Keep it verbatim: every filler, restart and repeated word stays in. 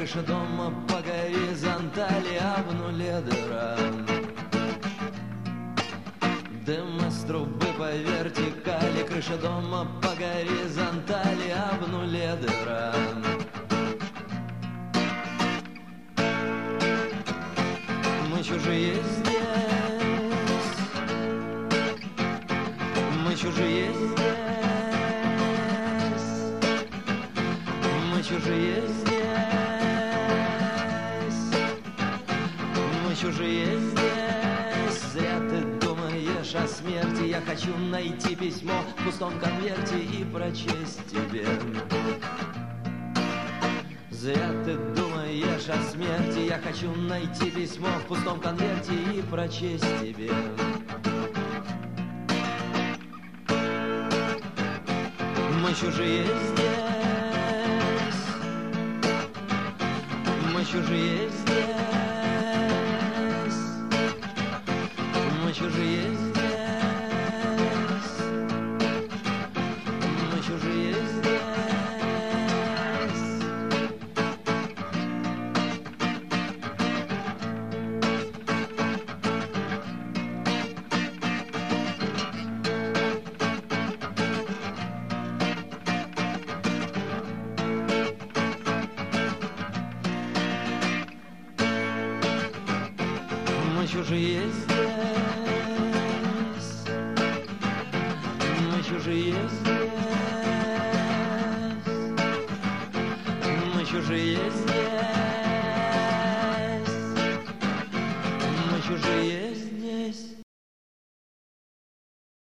крыша дома по горизонтали обнули дыра. Дым из трубы по вертикали, крыша дома по горизонтали обнули дыра. Мы чужие здесь, мы чужие здесь, мы чужие здесь, мы чужие здесь. Зря ты думаешь о смерти, я хочу найти письмо в пустом конверте и прочесть тебе. Зря ты думаешь о смерти, я хочу найти письмо в пустом конверте и прочесть тебе. Мы чужие здесь, мы чужие здесь, мы чужие здесь, мы чужие здесь. Мы чужие здесь, мы чужие здесь, мы чужие здесь, мы чужие.